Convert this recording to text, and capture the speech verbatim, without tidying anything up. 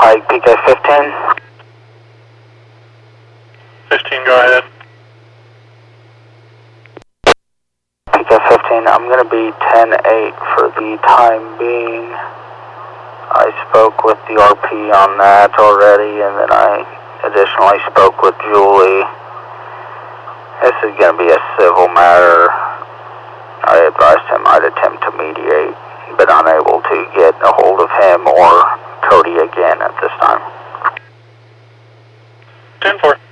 Pike, P K fifteen. fifteen, go ahead. P K fifteen, I'm going to be ten eight for the time being. I spoke with the R P on that already, and then I additionally spoke with Julie. This is going to be a civil matter. I advised him I'd attempt to mediate, but unable to get a hold of him or Cody again at this time. ten four.